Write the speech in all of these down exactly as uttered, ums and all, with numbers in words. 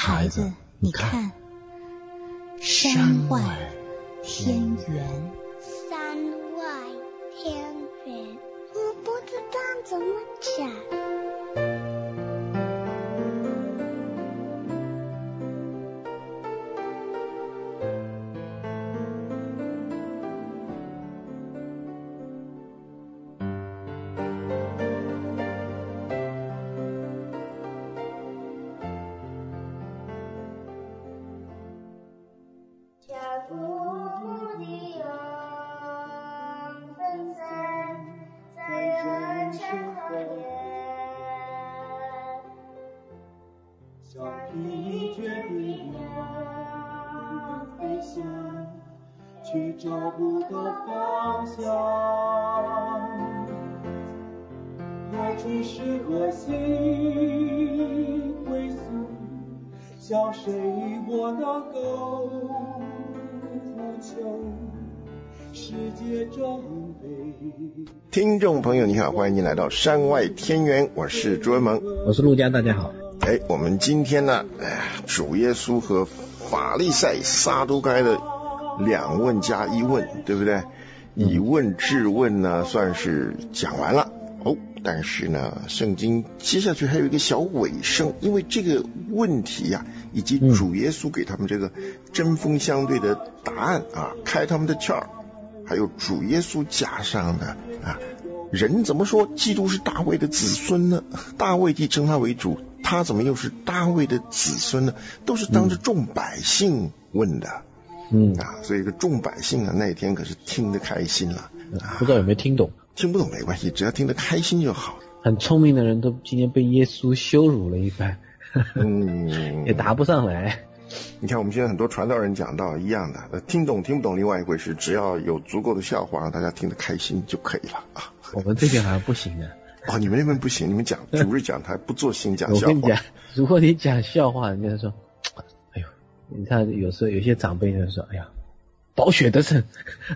孩子，你看，山外天圆。 山外天圆，我不知道怎么讲。 却找不到方向，来去是何心归宿，向谁我能够呼求？世界真美。 听众朋友你好，欢迎您来到山外天圆，我是朱文萌， 我是陆家，大家好。 哎，我们今天呢，哎，主耶稣和法利赛撒都该的两问加一问，对不对？以问质问呢，算是讲完了哦。但是呢，圣经接下去还有一个小尾声，因为这个问题呀、啊，以及主耶稣给他们这个针锋相对的答案啊，开他们的窍，还有主耶稣加上的啊，人怎么说基督是大卫的子孙呢？大卫既称他为主，他怎么又是大卫的子孙呢？都是当着众百姓问的。嗯啊，所以这个众百姓啊，那一天可是听得开心了、 啊。不知道有没有听懂？ 听不懂没关系，只要听得开心就好。 很聪明的人都今天被耶稣羞辱了一番，嗯，也答不上来。 你看我们现在很多传道人讲到一样的，呃，听懂听不懂另外一回事，只要有足够的笑话让大家听得开心就可以了啊。 我们这边好像不行的。 哦，你们那边不行，你们讲主日讲台不做新讲笑话。 我跟你讲，如果你讲笑话，人家说。你看有时候有些长辈就说哎呀饱学得胜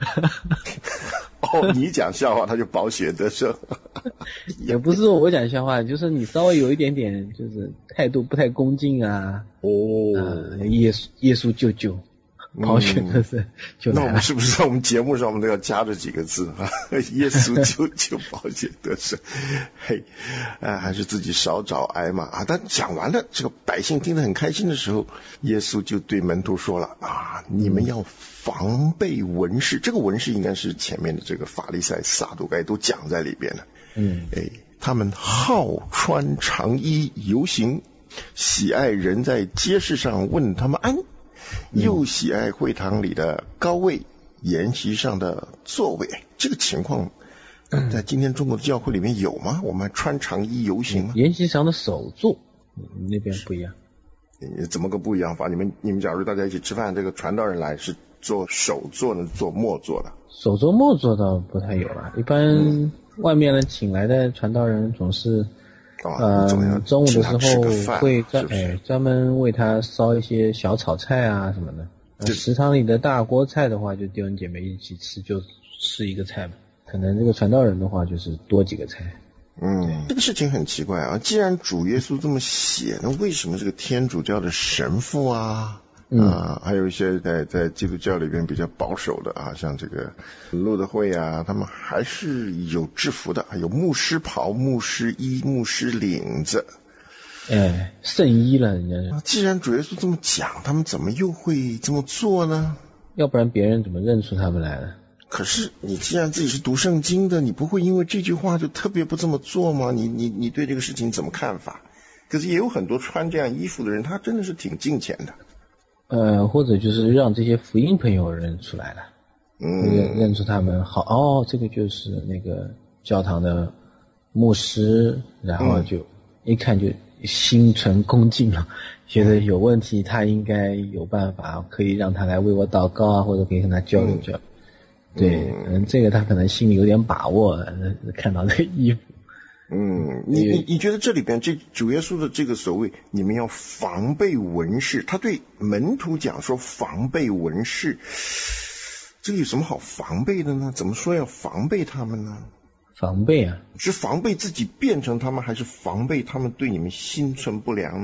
哦，你讲笑话他就饱学得胜也不是说我讲笑话，就是你稍微有一点点就是态度不太恭敬啊哦、呃、耶稣耶稣救救饱学得胜、嗯、就那我们是不是在我们节目上我们都要加这几个字啊？耶稣救救饱学得胜嘿啊，还是自己少找挨嘛啊！但讲完了这个百姓听得很开心的时候，耶稣就对门徒说了啊，你们要防备文士，这个文士应该是前面的这个法利赛撒都该都讲在里边了。嗯，哎，他们好穿长衣游行，喜爱人在街市上问他们安，又喜爱会堂里的高位，筵席上的座位。这个情况在今天中国的教会里面有吗？我们穿长衣游行吗？ 筵席上的首座那边不一样。 怎么个不一样法？你们你们假如大家一起吃饭，这个传道人来是做首座呢，做末座的？ 首座末座倒不太有了，一般外面人请来的传道人总是呃，中午的时候会专哎专门为他烧一些小炒菜啊什么的。食堂里的大锅菜的话，就弟兄姐妹一起吃，就吃一个菜嘛。可能这个传道人的话，就是多几个菜。 嗯，这个事情很奇怪啊！既然主耶稣这么写，那为什么这个天主教的神父啊？啊、呃，还有一些在在基督教里边比较保守的啊，像这个路德会啊，他们还是有制服的，有牧师袍、牧师衣、牧师领子， 哎，圣衣了，人家是。 既然主耶稣这么讲，他们怎么又会这么做呢？ 要不然别人怎么认出他们来了？ 可是你既然自己是读圣经的，你不会因为这句话就特别不这么做吗？你你你对这个事情怎么看法？可是也有很多穿这样衣服的人，他真的是挺敬虔的。 呃，或者就是让这些福音朋友认出来了，嗯，认认出他们，好哦，这个就是那个教堂的牧师，然后就一看就心存恭敬了，觉得有问题，他应该有办法可以让他来为我祷告啊，或者可以跟他交流交流。对，嗯，这个他可能心里有点把握，看到这个衣服。 嗯，你你你觉得这里边这主耶稣的这个所谓你们要防备文士，他对门徒讲说防备文士，这个有什么好防备的呢？怎么说要防备他们呢？ 防备啊， 是防备自己变成他们，还是防备他们对你们心存不良呢？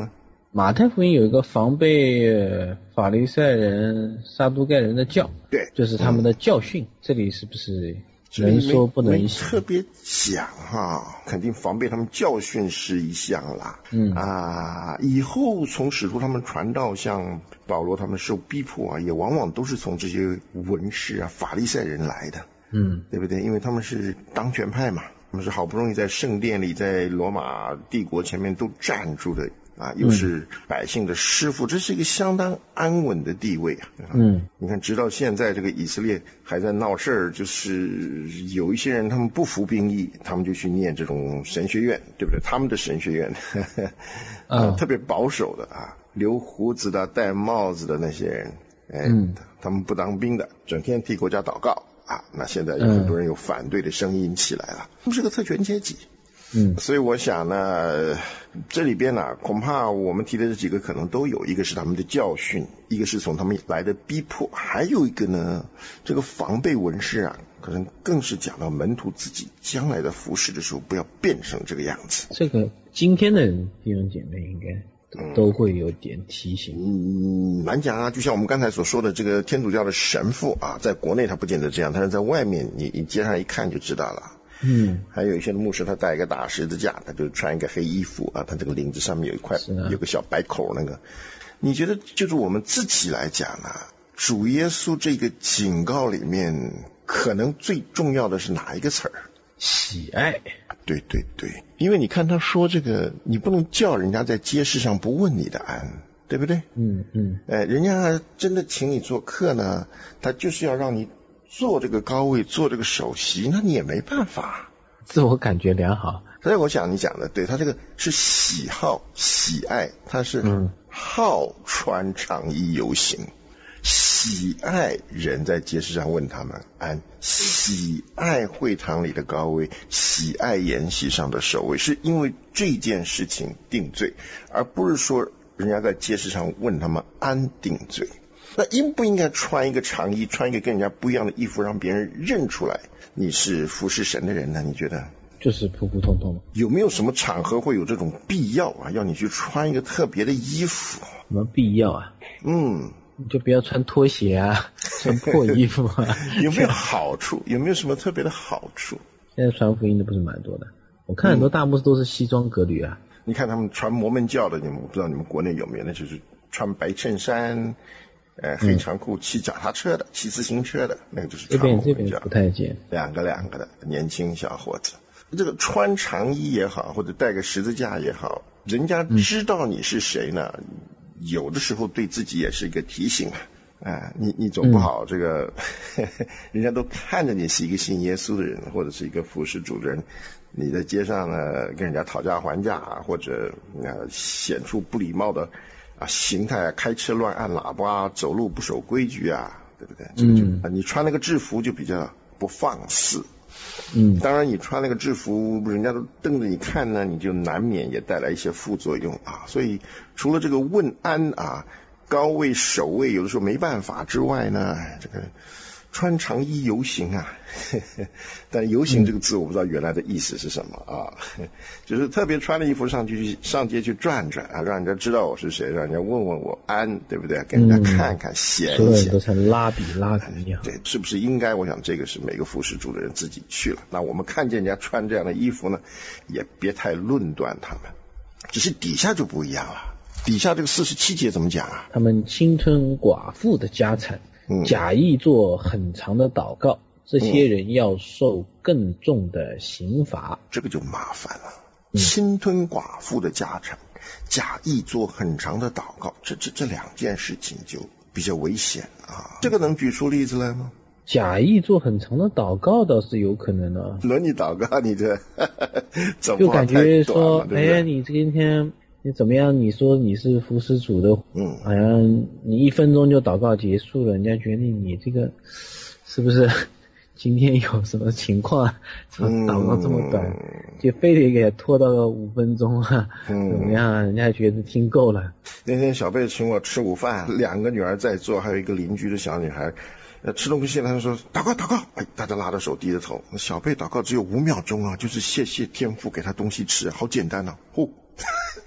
马太福音有一个防备法利赛人、撒都该人的教， 对， 就是他们的教训。嗯、这里是不是能说不能行？ 特别讲哈，肯定防备他们教训是一项啦。嗯啊，以后从使徒他们传道，像保罗他们受逼迫啊，也往往都是从这些文士啊、法利赛人来的。嗯，对不对？因为他们是当权派嘛，他们是好不容易在圣殿里，在罗马帝国前面都站住的。啊，又是百姓的师傅，这是一个相当安稳的地位啊。嗯，你看，直到现在这个以色列还在闹事儿，就是有一些人他们不服兵役，他们就去念这种神学院，对不对？他们的神学院，呵呵啊，特别保守的啊，留胡子的、戴帽子的那些人，哎，嗯、他们不当兵的，整天替国家祷告啊。那现在有很多人有反对的声音起来了，他们是个特权阶级。嗯，所以我想呢，这里边呢，恐怕我们提的这几个可能都有，一个是他们的教训，一个是从他们来的逼迫，还有一个呢，这个防备文士啊，可能更是讲到门徒自己将来的服侍的时候，不要变成这个样子。 这个今天的弟兄姐妹应该都会有点提醒。 嗯，难讲啊，就像我们刚才所说的，这个天主教的神父啊，在国内他不见得这样，但是在外面你你街上一看就知道了。嗯，还有一些牧师他带一个大十字架，他就穿一个黑衣服啊，他这个领子上面有一块、啊、有个小白口那个。你觉得就是我们自己来讲啊，主耶稣这个警告里面可能最重要的是哪一个词儿？ 喜爱。 对对对，因为你看他说这个，你不能叫人家在街市上不问你的安，对不对？嗯嗯，哎，人家真的请你做客呢，他就是要让你坐这个高位，坐这个首席，那你也没办法。 自我感觉良好。 所以我想你讲的对，他这个是喜好、喜爱，他是好穿长衣游行，嗯、喜爱人在街市上问他们安，喜爱会堂里的高位，喜爱筵席上的首位，是因为这件事情定罪，而不是说人家在街市上问他们安定罪。那应不应该穿一个长衣，穿一个跟人家不一样的衣服，让别人认出来你是服侍神的人呢？你觉得？ 就是普普通通。 有没有什么场合会有这种必要啊？要你去穿一个特别的衣服？ 什么必要啊？嗯，你就不要穿拖鞋啊，穿破衣服啊。 有没有好处？有没有什么特别的好处？ 现在传福音的不是蛮多的，我看很多大牧师都是西装革履啊。 嗯、你看他们传摩门教的，你们我不知道你们国内有没有？那就是穿白衬衫。呃，黑长裤，骑脚踏车的，骑自行车的，那个就是传摩门教。 这边这边不太见， 两个两个的年轻小伙子，这个穿长衣也好，或者带个十字架也好，人家知道你是谁呢？嗯、有的时候对自己也是一个提醒啊。啊，你你总不好这个，嗯、人家都看着你是一个信耶稣的人，或者是一个服侍主的人，你在街上呢跟人家讨价还价，或者呃显出不礼貌的。啊，形态啊，开车乱按喇叭，走路不守规矩啊，对不对？这个就、嗯啊、你穿那个制服就比较不放肆。嗯，当然你穿那个制服，人家都瞪着你看呢，你就难免也带来一些副作用啊。所以除了这个问安啊、高位守卫有的时候没办法之外呢，这个穿长衣游行啊，呵呵但游行这个字我不知道原来的意思是什么啊，就是特别穿了衣服上去上街去转转啊，让人家知道我是谁，让人家问问我安，对不对？给人家看看显一显，所有人都像拉比拉比一样。 对，是不是应该？我想这个是每个服侍主的人自己去了。那我们看见人家穿这样的衣服呢，也别太论断他们，只是底下就不一样了。底下这个四十七节怎么讲啊？ 他们侵吞寡妇的家产。假意做很长的祷告，这些人要受更重的刑罚。 嗯、这个就麻烦了，侵吞寡妇的家产，假意做很长的祷告，这这这两件事情就比较危险啊。这个能举出例子来吗？ 假意做很长的祷告倒是有可能的。 轮你祷告，你这就感觉说，哎呀，你今天。你怎么样？你说你是服侍主的，嗯，好像你一分钟就祷告结束了，人家觉得你这个是不是今天有什么情况？怎么祷告这么短，嗯、就非得给他拖到个五分钟啊？嗯、怎么样？人家觉得听够了。 那天小贝请我吃午饭，两个女儿在做，还有一个邻居的小女孩。呃，吃东西，他就说祷告祷告，哎，大家拉着手低着头。小贝祷告只有五秒钟啊，就是谢谢天父给他东西吃，好简单啊，呼。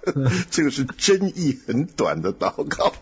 这个是争议很短的祷告。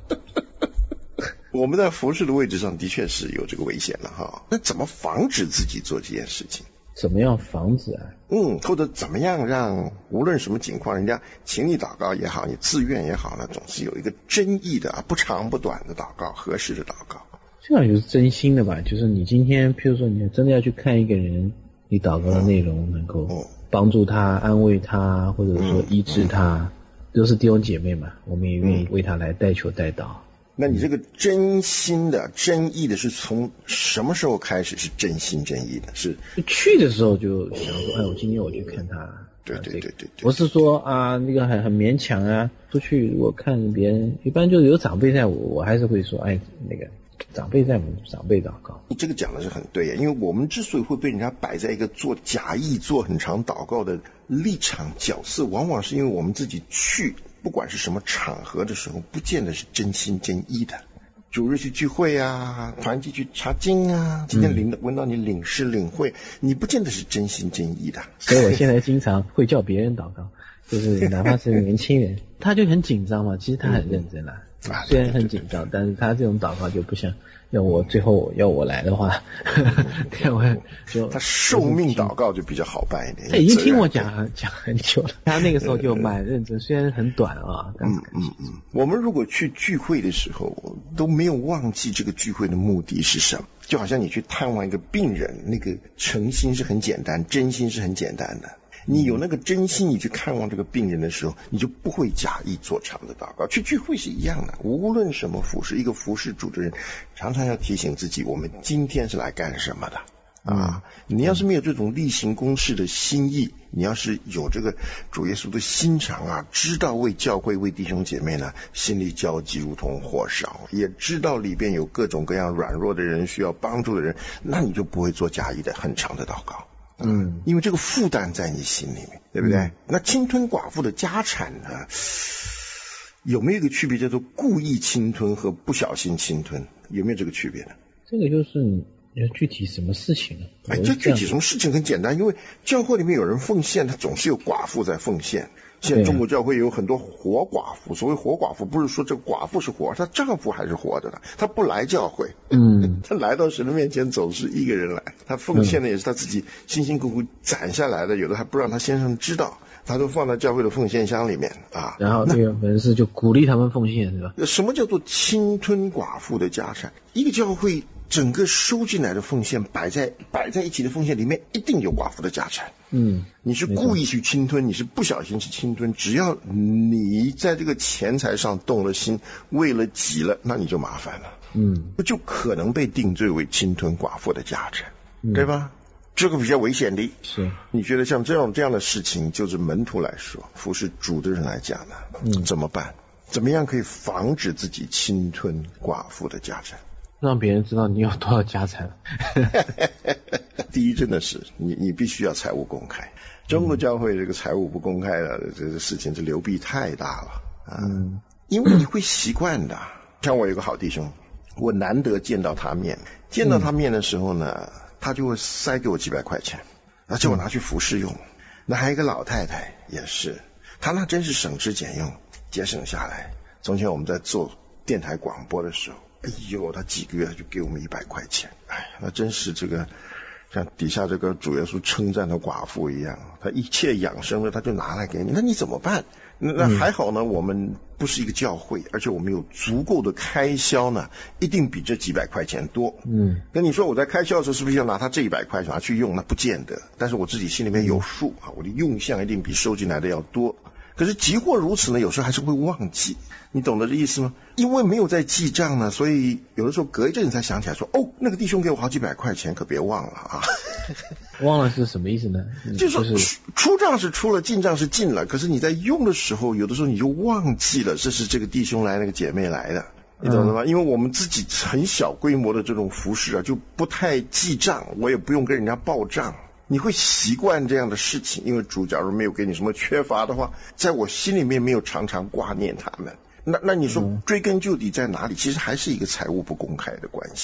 我们在服事的位置上的确是有这个危险了哈，那怎么防止自己做这件事情？ 怎么样防止啊？ 嗯，或者怎么样让无论什么情况，人家请你祷告也好，你自愿也好呢，总是有一个真意的、不长不短的祷告，合适的祷告。 这样就是真心的吧？就是你今天，譬如说你真的要去看一个人，你祷告的内容能够帮助他、安慰他，或者说医治他，嗯嗯、都是弟兄姐妹嘛，我们也愿意为他来代求代祷。 那你这个真心的、真意的是从什么时候开始是真心真意的？是去的时候就想说，哎，我今天我去看他。 对对对对对。 我是说啊，那个很很勉强啊，出去如果看别人，一般就有长辈在我，我还是会说，哎，那个长辈在我们长辈祷告。 你这个讲的是很对，因为我们之所以会被人家摆在一个做假意、做很长祷告的立场角色，往往是因为我们自己去。不管是什么场合的时候，不见得是真心真意的。主日去聚会啊，团契去查经啊，今天领闻到你领诗领会，你不见得是真心真意的。 所以我现在经常会叫别人祷告，就是哪怕是年轻人，他就很紧张嘛，其实他很认真啦，嗯、虽然很紧张，但是他这种祷告就不像要我最后要我来的话，要我就他受命祷告就比较好办一点。 他已经听我讲讲很久了，他那个时候就蛮认真，虽然很短啊。 嗯嗯嗯。我们如果去聚会的时候，都没有忘记这个聚会的目的是什么，就好像你去探望一个病人，那个诚心是很简单，真心是很简单的。你有那个真心，你去看望这个病人的时候，你就不会假意做长的祷告。去聚会是一样的，无论什么服事，一个服事主的人常常要提醒自己，我们今天是来干什么的啊！你要是没有这种例行公事的心意，你要是有这个主耶稣的心肠啊，知道为教会为弟兄姐妹呢心里焦急如同火烧，也知道里边有各种各样软弱的人需要帮助的人，那你就不会做假意的很长的祷告。嗯，因为这个负担在你心里面，对不对？嗯、那侵吞寡妇的家产呢，有没有一个区别叫做故意侵吞和不小心侵吞？有没有这个区别呢？ 这个就是你具体什么事情呢？ 哎，这具体什么事情很简单，因为教会里面有人奉献，他总是有寡妇在奉献。现在中国教会有很多活寡妇，所谓活寡妇不是说这个寡妇是活，她丈夫还是活的呢，她不来教会，嗯，她来到神的面前总是一个人来，她奉献的也是她自己辛辛苦苦攒下来的，有的还不让她先生知道，她都放在教会的奉献箱里面啊。 然后这个文士就鼓励他们奉献，是吧？ 什么叫做侵吞寡妇的家产？一个教会整个收进来的奉献摆在摆在一起的奉献里面，一定有寡妇的家产。嗯，你是故意去侵吞，你是不小心去侵吞，只要你在这个钱财上动了心，为了己了，那你就麻烦了。嗯，就可能被定罪为侵吞寡妇的家产，嗯、对吧？这个比较危险的。 是， 你觉得像这种这样的事情，就是门徒来说，服侍主的人来讲呢，嗯，怎么办？怎么样可以防止自己侵吞寡妇的家产？ 让别人知道你有多少家产。 第一，真的是你你必须要财务公开。中国教会这个财务不公开的这个事情，这流弊太大了啊！嗯，因为你会习惯的。像我有个好弟兄，我难得见到他面，见到他面的时候呢，嗯、他就会塞给我几百块钱，那叫我拿去服侍用。那还有一个老太太也是，她那真是省吃俭用，节省下来。从前我们在做电台广播的时候，哎呦，他几个月就给我们一百块钱，哎，那真是这个像底下这个主耶稣称赞的寡妇一样，他一切养生的他就拿来给你，那你怎么办？那还好呢，我们不是一个教会，而且我们有足够的开销呢，一定比这几百块钱多。嗯，跟你说我在开销的时候是不是要拿他这一百块拿去用？那不见得，但是我自己心里面有数啊，我的用项一定比收进来的要多。可是即或如此呢，有时候还是会忘记，你懂得这意思吗？因为没有在记账呢，所以有的时候隔一阵子才想起来说，哦，那个弟兄给我好几百块钱，可别忘了啊。 忘了是什么意思呢？ 就是说出出账是出了，进账是进了，可是你在用的时候，有的时候你就忘记了这是这个弟兄来，那个姐妹来的，你懂了吗？嗯、因为我们自己很小规模的这种服事啊，就不太记账，我也不用跟人家报账。你会习惯这样的事情，因为主假如没有给你什么缺乏的话，在我心里面没有常常挂念他们。那那你说追根究底在哪里？其实还是一个财务不公开的关系。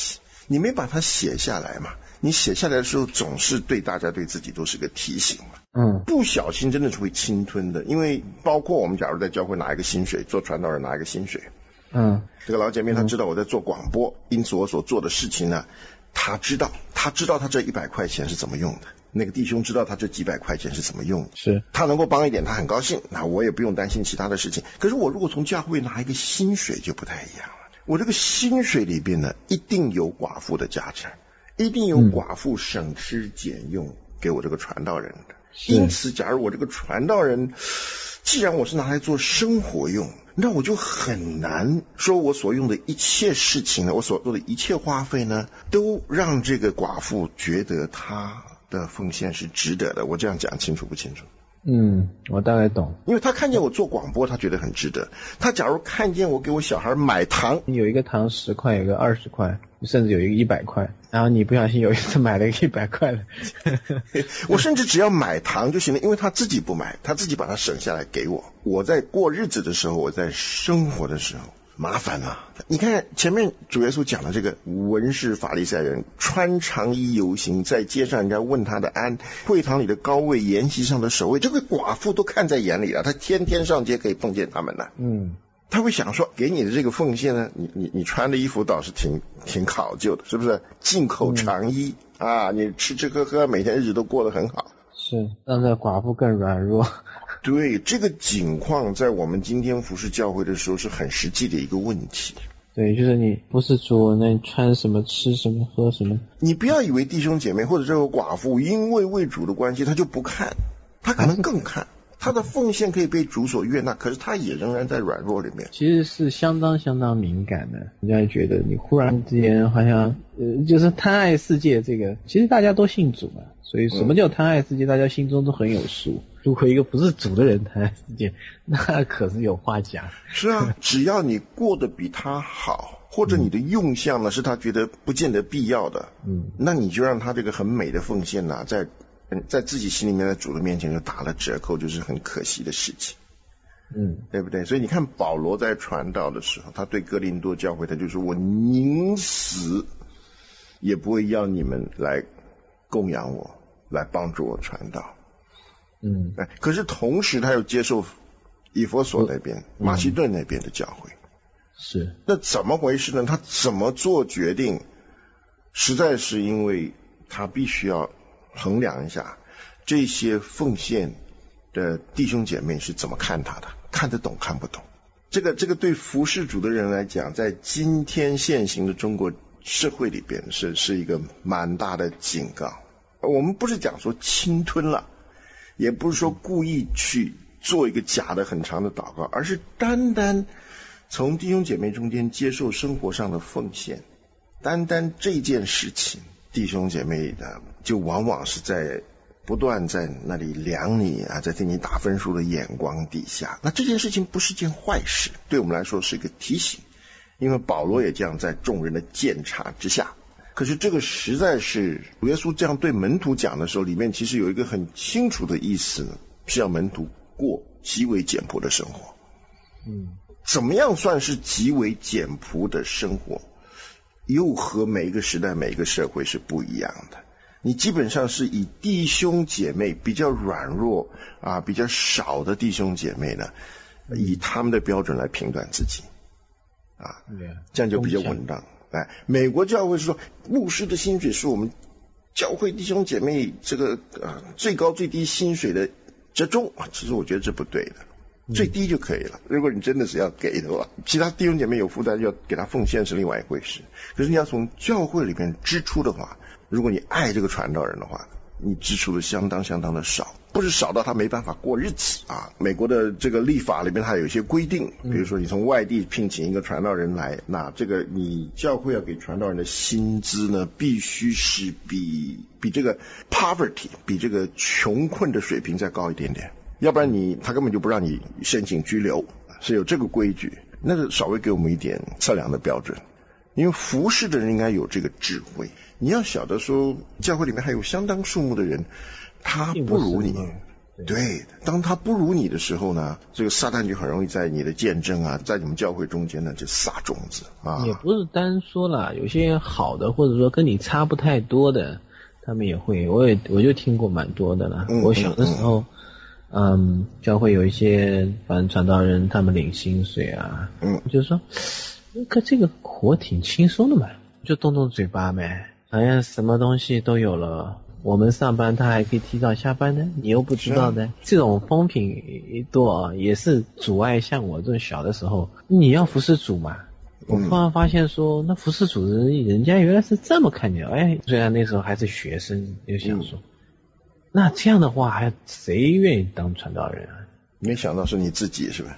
你没把它写下来嘛，你写下来的时候总是对大家对自己都是个提醒嘛。 嗯， 不小心真的是会侵吞的，因为包括我们假如在教会拿一个薪水，做传道人拿一个薪水， 嗯， 这个老姐妹她知道我在做广播，因此我所做的事情呢，她知道，她知道她这一百块钱是怎么用的，那个弟兄知道他这几百块钱是怎么用的， 是他能够帮一点，他很高兴，那我也不用担心其他的事情。可是我如果从教会拿一个薪水就不太一样了，我这个薪水里边呢，一定有寡妇的价值，一定有寡妇省吃俭用给我这个传道人的。因此，假如我这个传道人，既然我是拿来做生活用，那我就很难说我所用的一切事情呢，我所做的一切花费呢，都让这个寡妇觉得他的奉献是值得的。我这样讲清楚不清楚？ 嗯，我大概懂。 因为他看见我做广播，他觉得很值得。他假如看见我给我小孩买糖， 有一个糖十块，有一个二十块，甚至有一个一百块，然后你不小心有一次买了一个一百块的， 我甚至只要买糖就行了，因为他自己不买，他自己把它省下来给我。我在过日子的时候，我在生活的时候，麻烦了。你看前面主耶稣讲的这个文士法利赛人穿长衣游行，在街上人家问他的安，会堂里的高位，筵席上的首位，这个寡妇都看在眼里了，他天天上街可以碰见他们了。 嗯， 他会想说，给你的这个奉献呢，你你你穿的衣服倒是挺挺考究的，是不是？进口长衣、嗯、啊，你吃吃喝喝，每天日子都过得很好， 是让这寡妇更软弱。 对，这个景况在我们今天服侍教会的时候是很实际的一个问题。 对，就是你不是主，那你穿什么吃什么喝什么。 你不要以为弟兄姐妹或者这个寡妇因为为主的关系他就不看，他可能更看，他的奉献可以被主所悦纳，可是他也仍然在软弱里面， 其实是相当相当敏感的。人家觉得你忽然之间好像呃，就是贪爱世界这个，其实大家都信主嘛，所以什么叫贪爱世界、嗯、大家心中都很有数。如果一个不是主的人贪爱世界，那可是有话讲。 是啊，只要你过得比他好，或者你的用项呢是他觉得不见得必要的，嗯，那你就让他这个很美的奉献呢、啊，在在自己心里面，在主的面前就打了折扣，就是很可惜的事情。嗯，对不对？所以你看保罗在传道的时候，他对哥林多教会，他就说我宁死也不会要你们来供养我，来帮助我传道。嗯，可是同时他又接受以弗所那边、嗯、马其顿那边的教会。 是， 那怎么回事呢？他怎么做决定？实在是因为他必须要衡量一下这些奉献的弟兄姐妹是怎么看他的，看得懂看不懂。这个这个对服事主的人来讲，在今天现行的中国社会里边是是一个蛮大的警告。我们不是讲说侵吞了，也不是说故意去做一个假的很长的祷告，而是单单从弟兄姐妹中间接受生活上的奉献，单单这件事情，弟兄姐妹的就往往是在不断在那里量你啊，在对你打分数的眼光底下。那这件事情不是件坏事，对我们来说是一个提醒，因为保罗也这样在众人的鉴察之下。可是这个实在是主耶稣这样对门徒讲的时候，里面其实有一个很清楚的意思，是要门徒过极为简朴的生活。嗯，怎么样算是极为简朴的生活？又和每一个时代每一个社会是不一样的。你基本上是以弟兄姐妹比较软弱啊，比较少的弟兄姐妹呢，以他们的标准来评断自己啊，这样就比较稳当。哎，美国教会是说，牧师的薪水是我们教会弟兄姐妹这个啊最高最低薪水的折中啊，其实我觉得这不对的。最低就可以了，如果你真的是要给的话，其他弟兄姐妹有负担就要给他奉献是另外一回事。可是你要从教会里面支出的话，如果你爱这个传道人的话，你支出的相当相当的少，不是少到他没办法过日子啊。美国的这个立法里面它有一些规定，比如说你从外地聘请一个传道人来，那这个你教会要给传道人的薪资呢，必须是比比这个 poverty 比这个穷困的水平再高一点点，要不然你他根本就不让你申请居留，是有这个规矩。那个稍微给我们一点测量的标准，因为服侍的人应该有这个智慧。你要晓得说，教会里面还有相当数目的人，他不如你， 对，当他不如你的时候呢，这个撒旦就很容易在你的见证啊，在你们教会中间呢就撒种子啊。 也不是单说啦，有些好的或者说跟你差不太多的，他们也会，我也我就听过蛮多的啦。嗯、我小的时候，嗯, 嗯，教会有一些反正传道人，他们领薪水啊，嗯，就是说，可这个活挺轻松的嘛，就动动嘴巴呗，好像什么东西都有了。我们上班他还可以提早下班呢，你又不知道的，这种风评一多啊，也是阻碍像我这种小的时候，你要服侍主嘛。我突然发现说，那服侍主的人，人家原来是这么看见，哎，虽然那时候还是学生，就想说，嗯、那这样的话，还谁愿意当传道人啊？ 没想到是你自己是吧？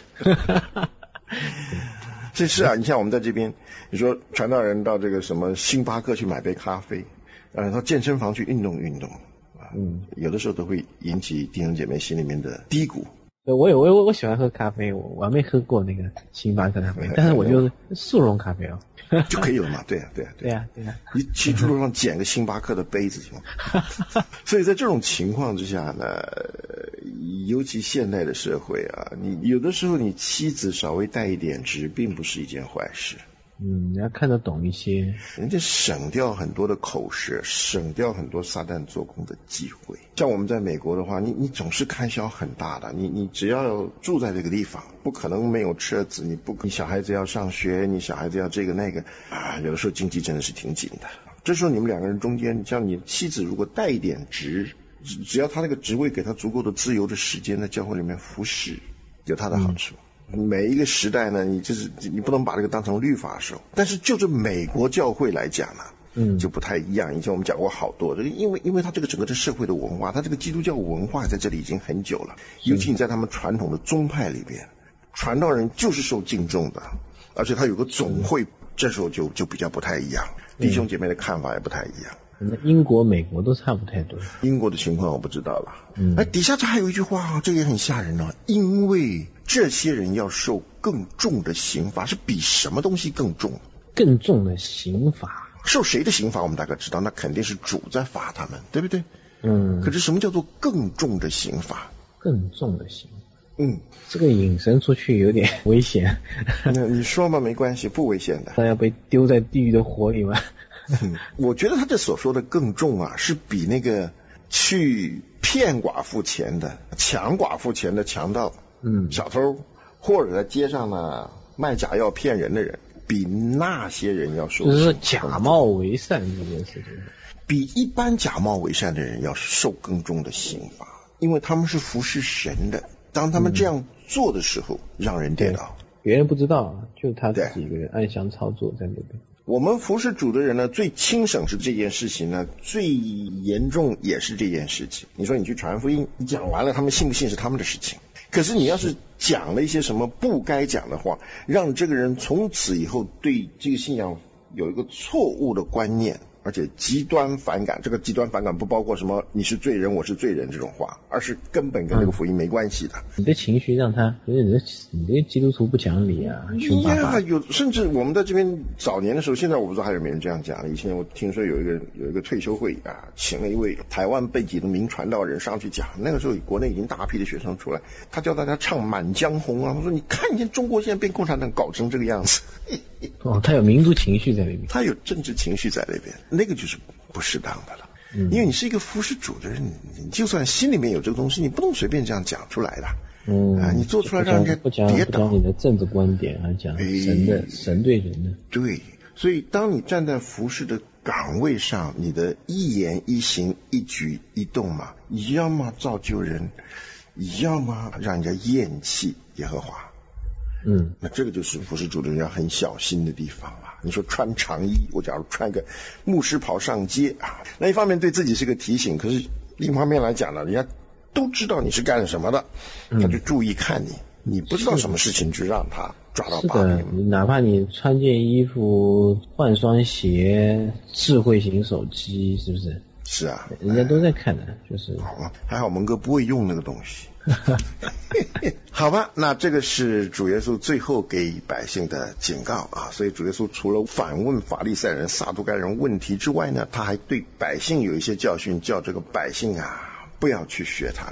这是啊，你像我们在这边，你说传道人到这个什么星巴克去买杯咖啡。呃，到健身房去运动运动，啊，嗯，有的时候都会引起弟兄姐妹心里面的低谷。 我有我我喜欢喝咖啡，我我还没喝过那个星巴克咖啡，但是我就是速溶咖啡哦， 就可以了嘛，对啊对啊对啊对啊， 你去路上捡个星巴克的杯子行吗？所以在这种情况之下呢，尤其现代的社会啊，你有的时候你妻子稍微带一点值，并不是一件坏事。 嗯，你要看得懂一些， 人家省掉很多的口舌，省掉很多撒旦做工的机会。像我们在美国的话，你你总是开销很大的，你你只要住在这个地方，不可能没有车子，你不你小孩子要上学，你小孩子要这个那个啊，有的时候经济真的是挺紧的。这时候你们两个人中间，像你妻子如果带一点职，只要他那个职位给他足够的自由的时间，在教会里面服侍，有他的好处。嗯，每一个时代呢，你就是你不能把这个当成律法守，但是就着美国教会来讲呢，嗯，就不太一样。以前我们讲过好多，因为因为它这个整个的社会的文化，它这个基督教文化在这里已经很久了，尤其你在他们传统的宗派里边，传道人就是受敬重的，而且他有个总会，这时候就就比较不太一样，弟兄姐妹的看法也不太一样。 英国、美国都差不太多。 英国的情况我不知道了。嗯，哎，底下这还有一句话，这也很吓人哦。因为这些人要受更重的刑罚，是比什么东西更重？ 更重的刑罚？ 受谁的刑罚？我们大概知道，那肯定是主在罚他们，对不对？ 嗯。 可是什么叫做更重的刑罚？ 更重的刑罚。 嗯， 这个引申出去有点危险。 那你说嘛，没关系，不危险的。 大家被丢在地狱的火里吗？ 嗯，我觉得他这所说的更重啊，是比那个去骗寡妇钱的、抢寡妇钱的强盗、嗯，小偷，或者在街上呢卖假药骗人的人，比那些人要受， 就是说假冒为善这件事情， 比一般假冒为善的人要受更重的刑罚，因为他们是服侍神的。当他们这样做的时候，嗯、让人跌倒， 别人不知道，就他自己一个人暗箱操作在那边。 我们服侍主的人呢，最轻省是这件事情呢，最严重也是这件事情。你说你去传福音，你讲完了，他们信不信是他们的事情。可是你要是讲了一些什么不该讲的话，让这个人从此以后对这个信仰有一个错误的观念，而且极端反感。这个极端反感不包括什么你是罪人我是罪人这种话，而是根本跟这个福音没关系的。 嗯、你的情绪让他觉得你的你的基督徒不讲理啊，凶巴巴。 有甚至我们在这边早年的时候，现在我不知道还有没有人这样讲。以前我听说有一个有一个退休会啊，请了一位台湾背景的名传道人上去讲。那个时候国内已经大批的学生出来，他教大家唱《满江红》啊，他说你看见中国现在被共产党搞成这个样子。 哦，他有民族情绪在里面， 他有政治情绪在里边，那个就是不适当的了。嗯，因为你是一个服侍主的人，你就算心里面有这个东西，你不能随便这样讲出来的。 嗯， 啊，你做出来让人家不讲不讲你的政治观点，而讲神的、哎、神对人的。 对，所以当你站在服侍的岗位上，你的一言一行一举一动嘛，要么造就人，要么让人家厌弃耶和华。 嗯， 那这个就是服侍主的人要很小心的地方了。你说穿长衣，我假如穿个牧师袍上街啊，那一方面对自己是个提醒，可是另一方面来讲呢，人家都知道你是干什么的，他就注意看你。嗯、你不知道什么事情，就让他抓到把柄。 是的，你哪怕你穿件衣服、换双鞋、智慧型手机，是不是？ 是啊， 人家都在看的，就是。 好，还好蒙哥不会用那个东西。好吧，那这个是主耶稣最后给百姓的警告啊。所以主耶稣除了反问法利赛人、撒都该人问题之外呢，他还对百姓有一些教训，叫这个百姓啊不要去学他们。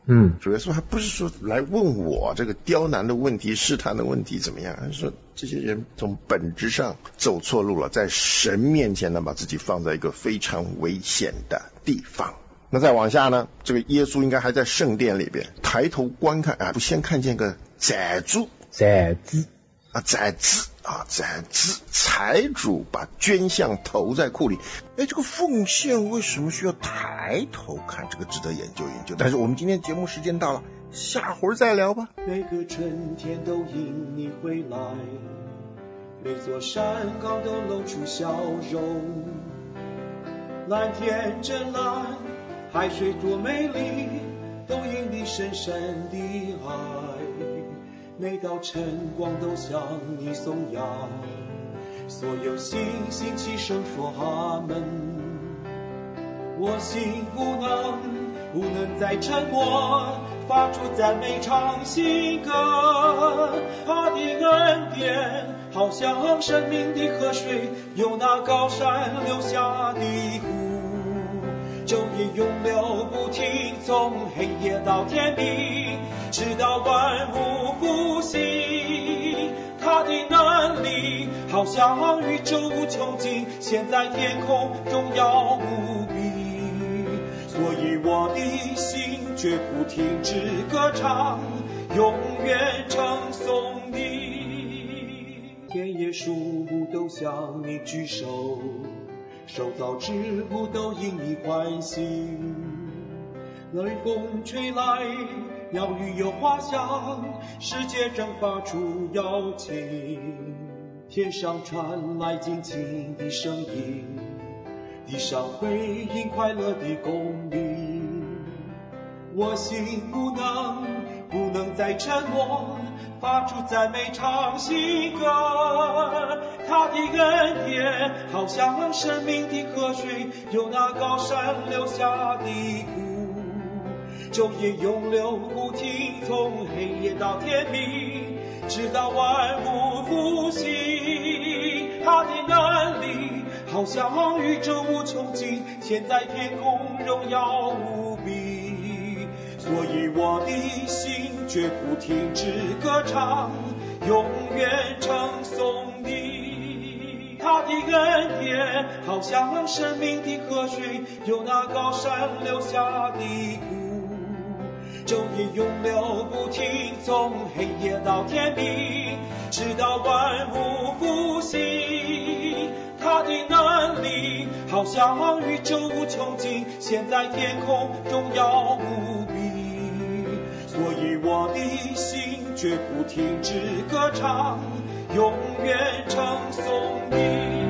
嗯， 主耶稣还不是说来问我这个刁难的问题、试探的问题怎么样，而是说这些人从本质上走错路了，在神面前呢，把自己放在一个非常危险的地方。那再往下呢，这个耶稣应该还在圣殿里边，抬头观看啊，不先看见个宰主， 宰子啊，宰子啊，宰子财主把捐项投在库里。哎，这个奉献为什么需要抬头看？这个值得研究研究。但是我们今天节目时间到了，下回再聊吧。 每个春天都因你回来，每座山岗都露出笑容。蓝天真蓝，海水多美丽，都因你深深的爱。每道晨光都向你颂扬，所有星星齐声说阿门。我心不能不能再沉默，发出赞美唱新歌。他的恩典好像生命的河水，由那高山流下的湖，昼夜永流不停，从黑夜到天明，直到万物复兴。他的能力好像宇宙无穷尽，现在天空荣耀无比。所以我的心绝不停止歌唱，永远称颂你。田野树木都向你举手，受造之物都因你欢喜。雷风吹来，鸟语有花香，世界正发出邀请。天上传来尽情的声音，地上回应快乐的公鸣。我心不能不能再沉默，发出赞美唱新歌。他的恩典好像生命的河水，由那高山流下的湖，昼夜永流不停，从黑夜到天明，直到万物复兴。他的能力好像宇宙无穷尽，现在天空荣耀无比。所以我的心绝不停止歌唱，永远称颂你。他的恩典好像生命的河水，由那高山流下的湖，昼夜永流不停，从黑夜到天明，直到万物复兴。他的能力好像宇宙无穷尽，现在天空荣耀无比。所以我的心绝不停止歌唱，永远称颂你。